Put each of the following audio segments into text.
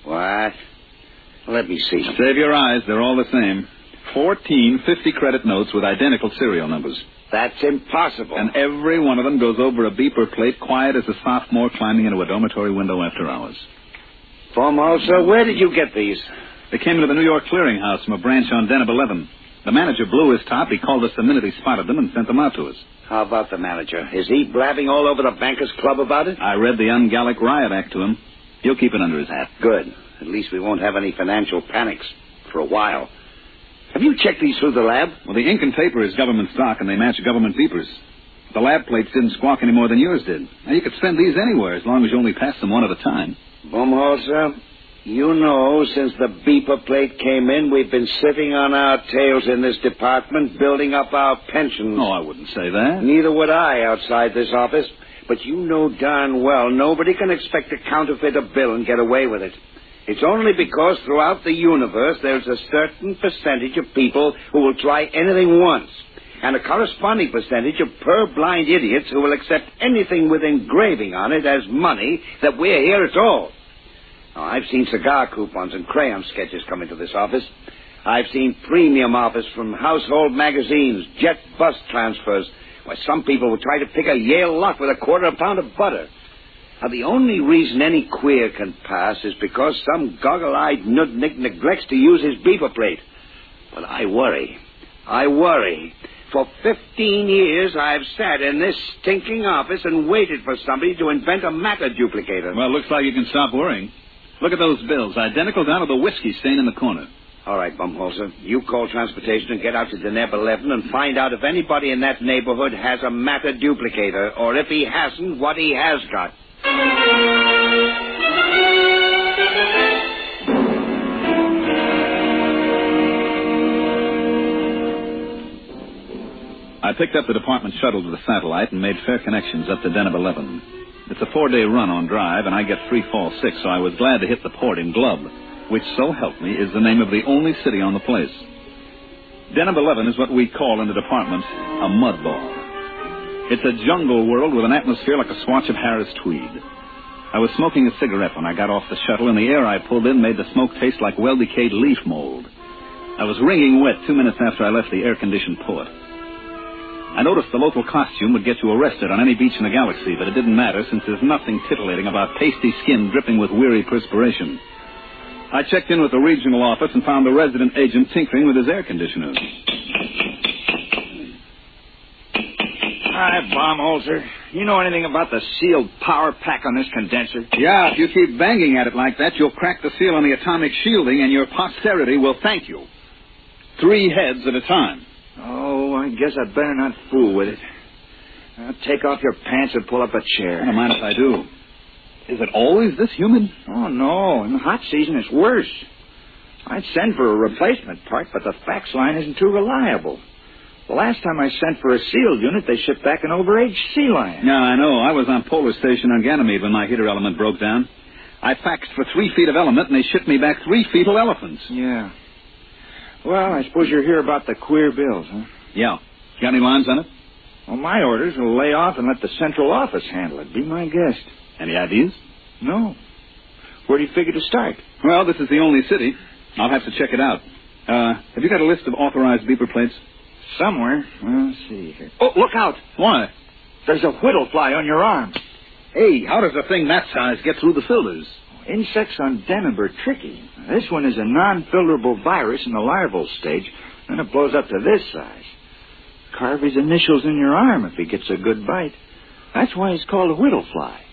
What? Let me see. Save your eyes. They're all the same. 14 50-credit notes with identical serial numbers. That's impossible. And every one of them goes over a beeper plate quiet as a sophomore climbing into a dormitory window after hours. Baumholzer, where did you get these? They came into the New York Clearinghouse from a branch on Deneb 11. The manager blew his top. He called us the minute he spotted them and sent them out to us. How about the manager? Is he blabbing all over the Bankers Club about it? I read the Un-Gallic Riot Act to him. He'll keep it under his hat. Good. At least we won't have any financial panics for a while. Have you checked these through the lab? Well, the ink and paper is government stock, and they match government beepers. The lab plates didn't squawk any more than yours did. Now, you could send these anywhere as long as you only pass them one at a time. Baumholzer, you know, since the beeper plate came in, we've been sitting on our tails in this department, building up our pensions. No, I wouldn't say that. Neither would I outside this office. But you know darn well nobody can expect to counterfeit a bill and get away with it. It's only because throughout the universe there's a certain percentage of people who will try anything once, and a corresponding percentage of purblind idiots who will accept anything with engraving on it as money that we're here at all. Now, I've seen cigar coupons and crayon sketches come into this office. I've seen premium offers from household magazines, jet bus transfers, where some people would try to pick a Yale lot with a quarter of a pound of butter. Now, the only reason any queer can pass is because some goggle-eyed nudnik neglects to use his beeper plate. But I worry. For 15 years, I've sat in this stinking office and waited for somebody to invent a matter duplicator. Well, looks like you can stop worrying. Look at those bills, identical down to the whiskey stain in the corner. All right, Baumholzer, you call transportation and get out to Deneb 11 and find out if anybody in that neighborhood has a matter duplicator, or if he hasn't, what he has got. I picked up the department shuttle to the satellite and made fair connections up to Deneb 11. It's a 4-day run on drive, and I get free fall 6, so I was glad to hit the port in Glub, which, so help me, is the name of the only city on the place. Deneb 11 is what we call in the department a mud ball. It's a jungle world with an atmosphere like a swatch of Harris tweed. I was smoking a cigarette when I got off the shuttle, and the air I pulled in made the smoke taste like well-decayed leaf mold. I was wringing wet 2 minutes after I left the air-conditioned port. I noticed the local costume would get you arrested on any beach in the galaxy, but it didn't matter since there's nothing titillating about pasty skin dripping with weary perspiration. I checked in with the regional office and found the resident agent tinkering with his air conditioners. Hi, Baumholzer. You know anything about the sealed power pack on this condenser? Yeah, if you keep banging at it like that, you'll crack the seal on the atomic shielding, and your posterity will thank you. 3 heads at a time. Oh, I guess I'd better not fool with it. Take off your pants and pull up a chair. I don't mind if I do. Is it always this humid? Oh, no. In the hot season, it's worse. I'd send for a replacement part, but the fax line isn't too reliable. The last time I sent for a sealed unit, they shipped back an overaged sea lion. No, I know. I was on Polar Station on Ganymede when my heater element broke down. I faxed for 3 feet of element, and they shipped me back 3 feet of elephants. Yeah. Well, I suppose you're here about the queer bills, huh? Yeah. Got any lines on it? Well, my orders will lay off and let the central office handle it. Be my guest. Any ideas? No. Where do you figure to start? Well, this is the only city. I'll have to check it out. Have you got a list of authorized beeper plates? Somewhere. Well, let's see here. Oh, look out. Why? There's a whittle fly on your arm. Hey, how does a thing that size get through the filters? Insects on Deneb are tricky. This one is a non-filterable virus in the larval stage, and it blows up to this size. Carve his initials in your arm if he gets a good bite. That's why he's called a whittle fly.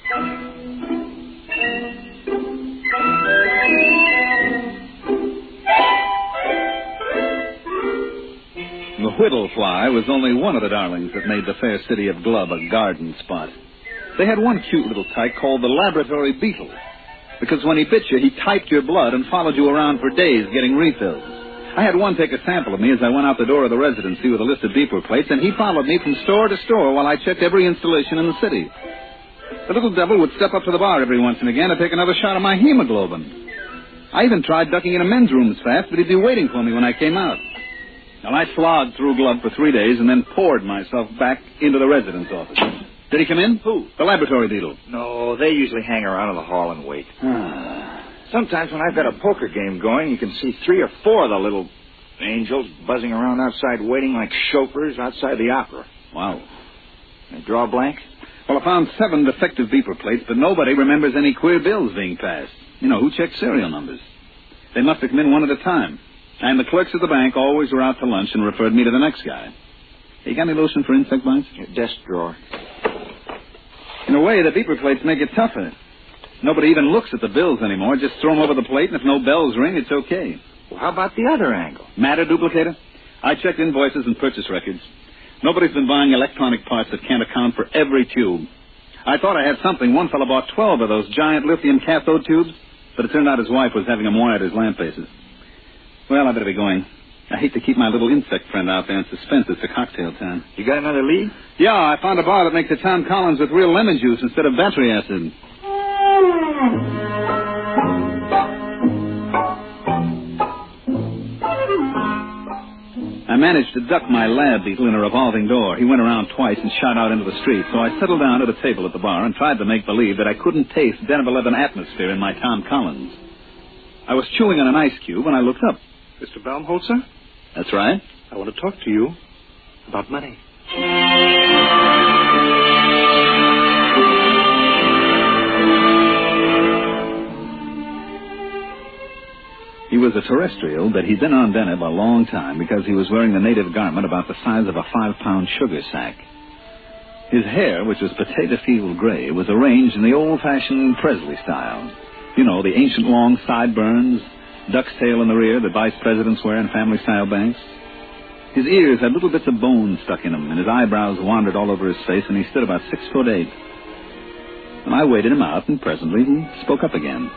The whittle fly was only one of the darlings that made the fair city of Glub a garden spot. They had one cute little tyke called the laboratory beetle, because when he bit you, he typed your blood and followed you around for days getting refills. I had one take a sample of me as I went out the door of the residency with a list of beeper plates, and he followed me from store to store while I checked every installation in the city. The little devil would step up to the bar every once and again to take another shot of my hemoglobin. I even tried ducking into men's rooms fast, but he'd be waiting for me when I came out. Well, I slogged through Glub for 3 days and then poured myself back into the residence office. Did he come in? Who? The laboratory beetle. No, they usually hang around in the hall and wait. Sometimes when I've got a poker game going, you can see 3 or 4 of the little angels buzzing around outside waiting like chauffeurs outside the opera. Wow. They draw a blank? Well, I found 7 defective beeper plates, but nobody remembers any queer bills being passed. You know, who checks serial numbers? They must have come in one at a time. And the clerks at the bank always were out to lunch and referred me to the next guy. You got any lotion for insect bites? Your desk drawer. In a way, the beeper plates make it tougher. Nobody even looks at the bills anymore. Just throw them over the plate, and if no bells ring, it's okay. Well, how about the other angle? Matter duplicator? I checked invoices and purchase records. Nobody's been buying electronic parts that can't account for every tube. I thought I had something. One fellow bought 12 of those giant lithium cathode tubes, but it turned out his wife was having them wired as lamp bases. Well, I better be going. I hate to keep my little insect friend out there in suspense. It's a cocktail time. You got another lead? Yeah, I found a bar that makes a Tom Collins with real lemon juice instead of battery acid. I managed to duck my lab beetle in a revolving door. He went around twice and shot out into the street, so I settled down at a table at the bar and tried to make believe that I couldn't taste Den of 11 atmosphere in my Tom Collins. I was chewing on an ice cube when I looked up. Mr. Baumholzer? That's right. I want to talk to you about money. He was a terrestrial, but he'd been on Deneb a long time because he was wearing the native garment about the size of a 5-pound sugar sack. His hair, which was potato field gray, was arranged in the old-fashioned Presley style. You know, the ancient long sideburns, duck's tail in the rear that vice presidents wear in family-style banks. His ears had little bits of bone stuck in them, and his eyebrows wandered all over his face, and he stood about 6'8". And I waited him out, and presently he spoke up again.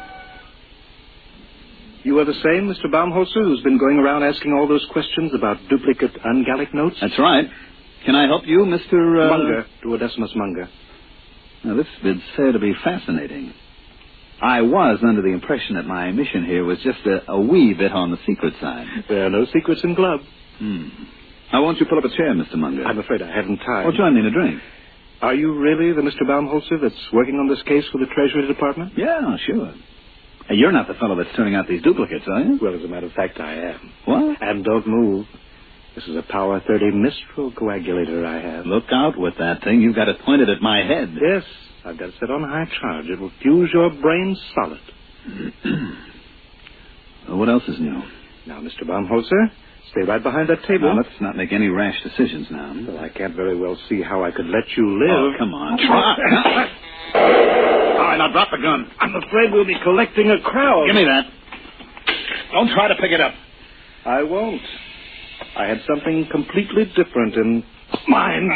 You are the same Mr. Baumholzer who's been going around asking all those questions about duplicate ungallic notes? That's right. Can I help you, Mr. Munger, Duodecimus Munger. Now, this bids fair to be fascinating. I was under the impression that my mission here was just a wee bit on the secret side. There are no secrets in Glub. Now, won't you pull up a chair, Mr. Munger? I'm afraid I haven't time. Oh, join me in a drink. Are you really the Mr. Baumholzer that's working on this case for the Treasury Department? Yeah, sure. Hey, you're not the fellow that's turning out these duplicates, are you? Well, as a matter of fact, I am. What? And don't move. This is a Power 30 Mistral coagulator I have. Look out with that thing. You've got it pointed at my head. Yes, I've got it set on high charge. It will fuse your brain solid. Well, what else is new? Now, Mr. Baumholzer, stay right behind that table. Now, let's not make any rash decisions now. Well, I can't very well see how I could let you live. Oh, come on. Try. All right, now drop the gun. I'm afraid we'll be collecting a crowd. Give me that. Don't try to pick it up. I won't. I had something completely different in mind.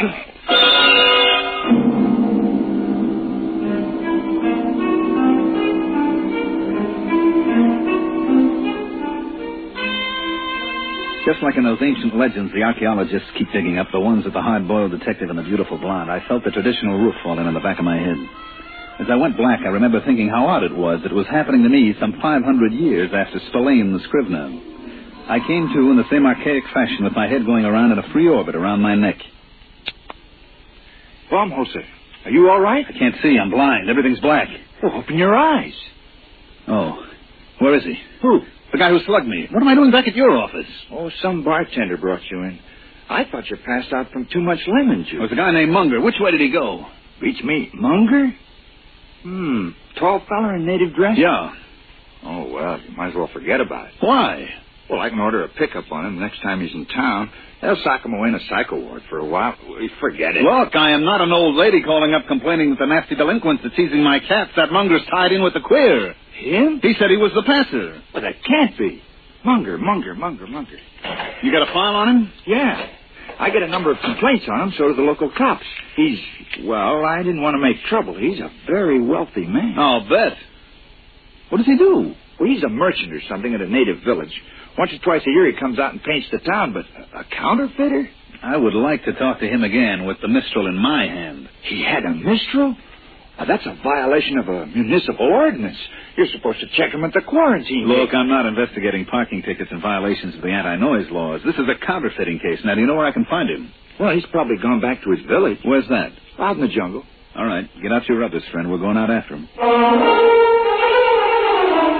Just like in those ancient legends the archaeologists keep digging up, the ones with the hard-boiled detective and the beautiful blonde, I felt the traditional roof fall in on the back of my head. As I went black, I remember thinking how odd it was that it was happening to me some 500 years after Spillane the Scrivener. I came to in the same archaic fashion with my head going around in a free orbit around my neck. Baumholzer, are you all right? I can't see. I'm blind. Everything's black. Well, open your eyes. Oh. Where is he? Who? The guy who slugged me. What am I doing back at your office? Oh, some bartender brought you in. I thought you passed out from too much lemon juice. It was a guy named Munger. Which way did he go? Beats me. Munger? Tall fella in native dress? Yeah. Oh, well, you might as well forget about it. Why? Well, I can order a pickup on him next time he's in town. They'll sock him away in a psycho ward for a while. Forget it. Look, I am not an old lady calling up complaining that the nasty delinquents that's seizing my cats, that Munger's tied in with the queer. Him? He said he was the passer. But that can't be. Munger. You got a file on him? Yeah. I get a number of complaints on him, so do the local cops. I didn't want to make trouble. He's a very wealthy man. I'll bet. What does he do? Well, he's a merchant or something at a native village. Once or twice a year he comes out and paints the town, but a counterfeiter? I would like to talk to him again with the Mistral in my hand. He had a Mistral? Now, that's a violation of a municipal ordinance. You're supposed to check him at the quarantine. Look, I'm not investigating parking tickets and violations of the anti-noise laws. This is a counterfeiting case. Now, do you know where I can find him? Well, he's probably gone back to his village. Where's that? Out in the jungle. All right. Get out your rubbers, friend. We're going out after him.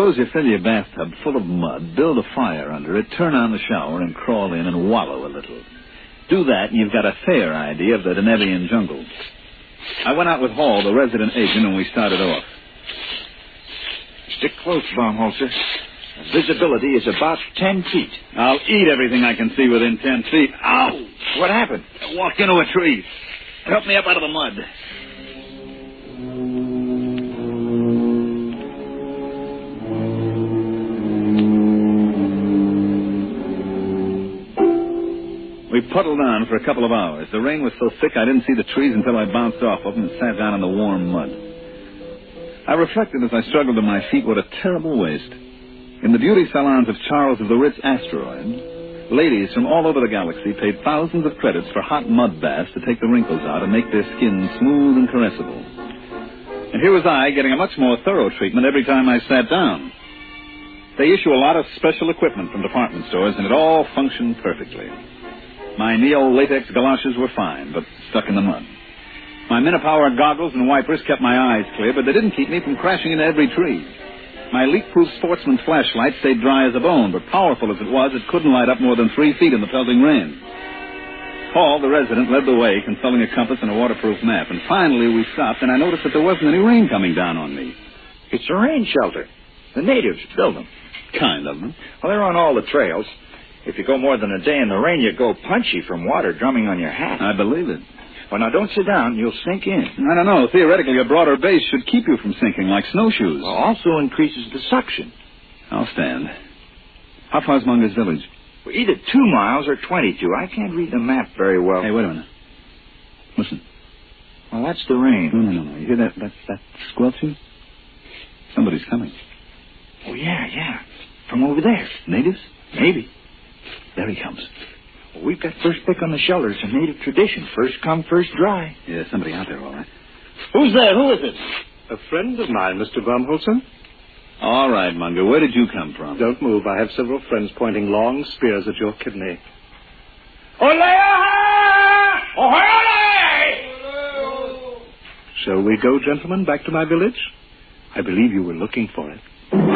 Suppose you fill your bathtub full of mud, build a fire under it, turn on the shower, and crawl in and wallow a little. Do that, and you've got a fair idea of the Denevian jungle. I went out with Hall, the resident agent, and we started off. Stick close, Baumholzer. Visibility is about 10 feet. I'll eat everything I can see within 10 feet. Ow! What happened? I walked into a tree. Help me up out of the mud. We puddled on for a couple of hours. The rain was so thick I didn't see the trees until I bounced off of them and sat down in the warm mud. I reflected as I struggled to my feet what a terrible waste. In the beauty salons of Charles of the Ritz Asteroid, ladies from all over the galaxy paid thousands of credits for hot mud baths to take the wrinkles out and make their skin smooth and caressable. And here was I getting a much more thorough treatment every time I sat down. They issue a lot of special equipment from department stores, and it all functioned perfectly. My neo-latex galoshes were fine, but stuck in the mud. My Minipower goggles and wipers kept my eyes clear, but they didn't keep me from crashing into every tree. My leak-proof sportsman flashlight stayed dry as a bone, but powerful as it was, it couldn't light up more than 3 feet in the pelting rain. Paul, the resident, led the way, consulting a compass and a waterproof map, and finally we stopped, and I noticed that there wasn't any rain coming down on me. It's a rain shelter. The natives build them. Kind of them. Well, they're on all the trails. If you go more than a day in the rain, you go punchy from water drumming on your hat. I believe it. Well, now, don't sit down. You'll sink in. I don't know. Theoretically, a broader base should keep you from sinking like snowshoes. Well, also increases the suction. I'll stand. How far's Munger's village? Well, either 2 miles or 22. I can't read the map very well. Hey, wait a minute. Listen. Well, that's the rain. No. You hear that squelching? Somebody's coming. Oh, yeah. From over there. Natives? Maybe. There he comes. Well, we've got first pick on the shelter. It's a native tradition. First come, first dry. Yeah, somebody out there, all right. Who's there? Who is it? A friend of mine, Mr. Baumholzer. All right, Munger. Where did you come from? Don't move. I have several friends pointing long spears at your kidney. Shall we go, gentlemen, back to my village? I believe you were looking for it.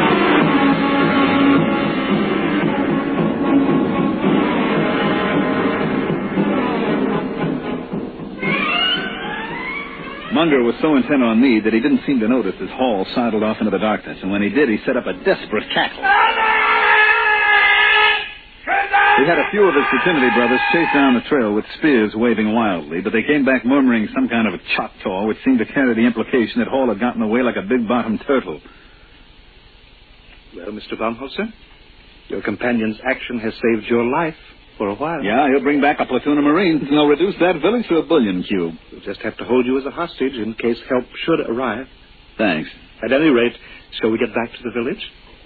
Munger was so intent on me that he didn't seem to notice as Hall sidled off into the darkness, and when he did, he set up a desperate cackle. We had a few of his fraternity brothers chase down the trail with spears waving wildly, but they came back murmuring some kind of a Choctaw, which seemed to carry the implication that Hall had gotten away like a big-bottomed turtle. Well, Mr. Baumholzer, your companion's action has saved your life for a while. Yeah, he'll bring back a platoon of Marines, and they'll reduce that village to a bullion cube. We'll just have to hold you as a hostage in case help should arrive. Thanks. At any rate, shall we get back to the village?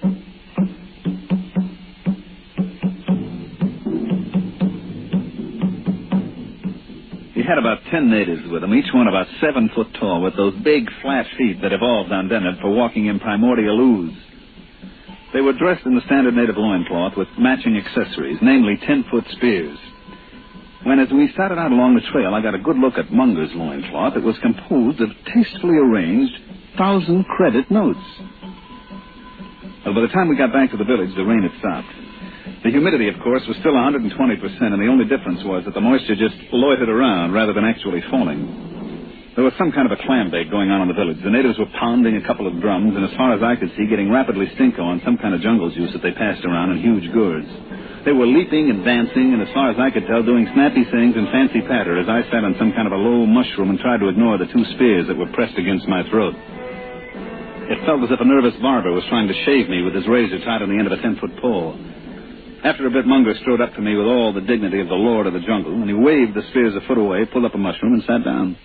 He had about 10 natives with him, each one about 7 foot tall, with those big, flat feet that evolved on Deneb for walking in primordial ooze. They were dressed in the standard native loincloth with matching accessories, namely 10-foot spears. As we started out along the trail, I got a good look at Munger's loincloth. It was composed of tastefully arranged 1,000-credit notes. Well, by the time we got back to the village, the rain had stopped. The humidity, of course, was still 120%, and the only difference was that the moisture just loitered around rather than actually falling. There was some kind of a clam bake going on in the village. The natives were pounding a couple of drums, and as far as I could see, getting rapidly stinko on some kind of jungle juice that they passed around in huge gourds. They were leaping and dancing, and as far as I could tell, doing snappy sayings and fancy patter as I sat on some kind of a low mushroom and tried to ignore the 2 spears that were pressed against my throat. It felt as if a nervous barber was trying to shave me with his razor tied on the end of a 10-foot pole. After a bit, Munger strode up to me with all the dignity of the lord of the jungle, and he waved the spears a foot away, pulled up a mushroom, and sat down.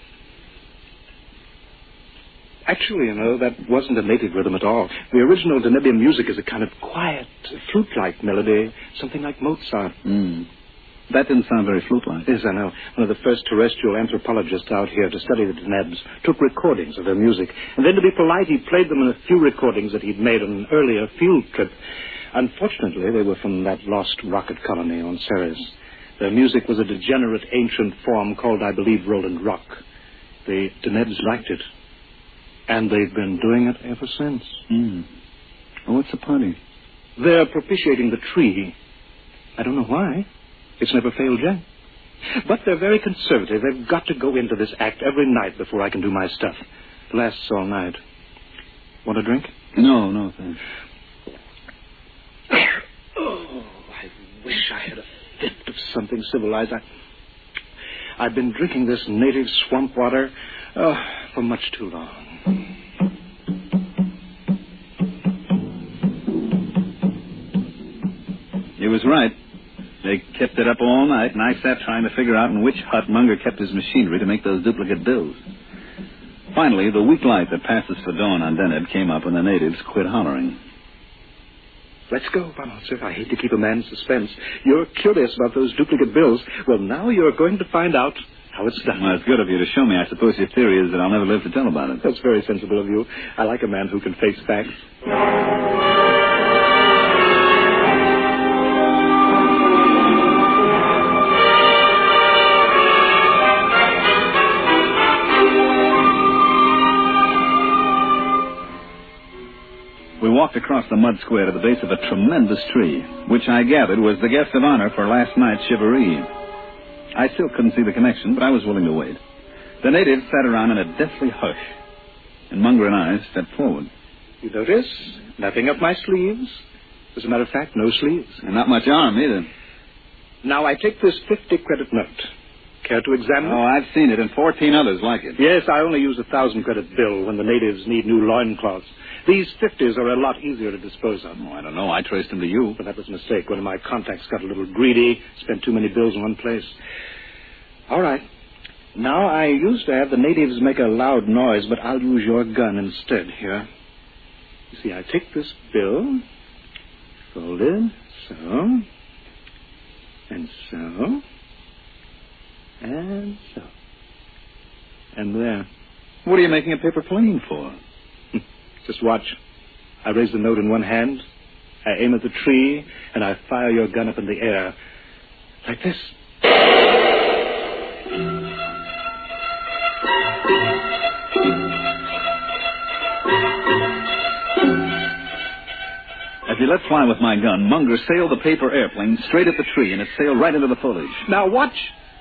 Actually, that wasn't a native rhythm at all. The original Denebian music is a kind of quiet, flute-like melody, something like Mozart. That didn't sound very flute-like. Yes, I know. One of the first terrestrial anthropologists out here to study the Denebs took recordings of their music, and then to be polite, he played them in a few recordings that he'd made on an earlier field trip. Unfortunately, they were from that lost rocket colony on Ceres. Their music was a degenerate ancient form called, I believe, Roland Rock. The Denebs liked it. And they've been doing it ever since. Oh, what's the party? They're propitiating the tree. I don't know why. It's never failed yet. But they're very conservative. They've got to go into this act every night before I can do my stuff. It lasts all night. Want a drink? No, thanks. Oh, I wish I had a fifth of something civilized. I've been drinking this native swamp water for much too long. He was right. They kept it up all night, and I sat trying to figure out in which hut Munger kept his machinery to make those duplicate bills. Finally, the weak light that passes for dawn on Deneb came up, and the natives quit hollering. Let's go, Von Holzer. I hate to keep a man in suspense. You're curious about those duplicate bills. Well, now you're going to find out how it's done. Well, it's good of you to show me. I suppose your theory is that I'll never live to tell about it. That's very sensible of you. I like a man who can face facts. We walked across the mud square to the base of a tremendous tree, which I gathered was the guest of honor for last night's shivaree. I still couldn't see the connection, but I was willing to wait. The natives sat around in a deathly hush, and Munger and I stepped forward. You notice? Nothing up my sleeves. As a matter of fact, no sleeves. And not much arm, either. Now, I take this 50-credit note. Care to examine it? Oh, I've seen it, and 14 others like it. Yes, I only use a 1,000-credit bill when the natives need new loincloths. These 50s are a lot easier to dispose of. Oh, I don't know. I traced them to you. But that was a mistake. One of my contacts got a little greedy, spent too many bills in one place. All right. Now, I used to have the natives make a loud noise, but I'll use your gun instead here. You see, I take this bill, fold it, so, and so, and so, and there. What are you making a paper plane for? Just watch. I raise the note in one hand, I aim at the tree, and I fire your gun up in the air. Like this. As he let fly with my gun, Munger sailed the paper airplane straight at the tree, and it sailed right into the foliage. Now watch.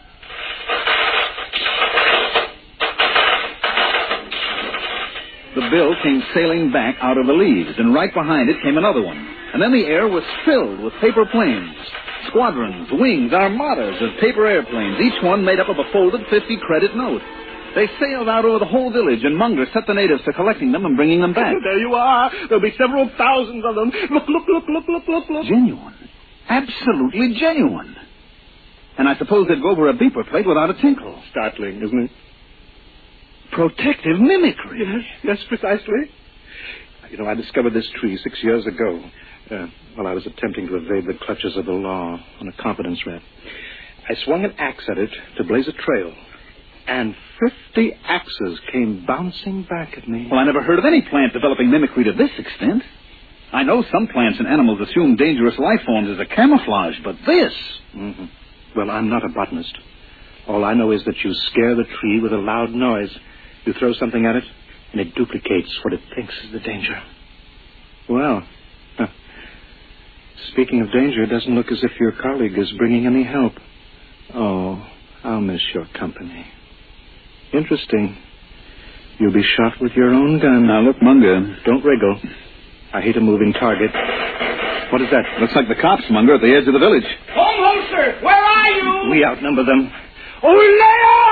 The bill came sailing back out of the leaves, and right behind it came another one. And then the air was filled with paper planes. Squadrons, wings, armadas of paper airplanes, each one made up of a folded 50-credit note. They sailed out over the whole village, and Munger set the natives to collecting them and bringing them back. There you are. There'll be several thousands of them. Look. Genuine. Absolutely genuine. And I suppose they'd go over a beeper plate without a tinkle. Startling, isn't it? Protective mimicry. Yes, precisely. You know, I discovered this tree 6 years ago while I was attempting to evade the clutches of the law on a confidence rap. I swung an axe at it to blaze a trail, and 50 axes came bouncing back at me. Well, I never heard of any plant developing mimicry to this extent. I know some plants and animals assume dangerous life forms as a camouflage, but this... Mm-hmm. Well, I'm not a botanist. All I know is that you scare the tree with a loud noise. You throw something at it, and it duplicates what it thinks is the danger. Well, speaking of danger, it doesn't look as if your colleague is bringing any help. Oh, I'll miss your company. Interesting. You'll be shot with your own gun. Now, look, Munger. Don't wriggle. I hate a moving target. What is that? Looks like the cops, Munger, at the edge of the village. Holzer, where are you? We outnumber them. Oh,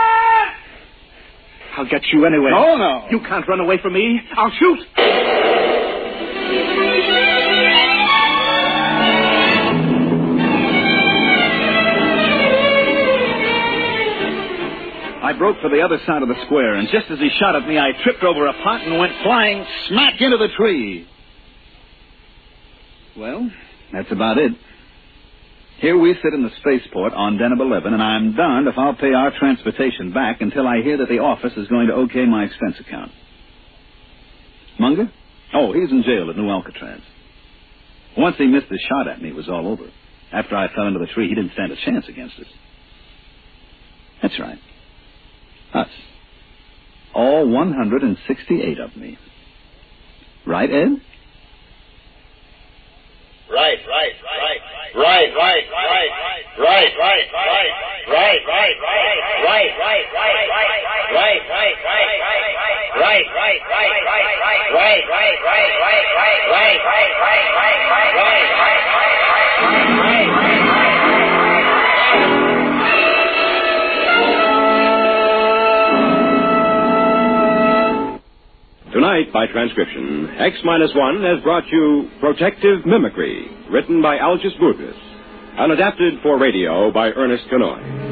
I'll get you anyway. No. You can't run away from me. I'll shoot. I broke for the other side of the square, and just as he shot at me, I tripped over a pot and went flying smack into the tree. Well, that's about it. Here we sit in the spaceport on Deneb 11, and I'm darned if I'll pay our transportation back until I hear that the office is going to okay my expense account. Munger? Oh, he's in jail at New Alcatraz. Once he missed his shot at me, it was all over. After I fell into the tree, he didn't stand a chance against us. That's right. Us. All 168 of me. Right, Ed? Tonight, by transcription, X-1 has brought you Protective Mimicry, written by Algis Budrys, and adapted for radio by Ernest Gonoy.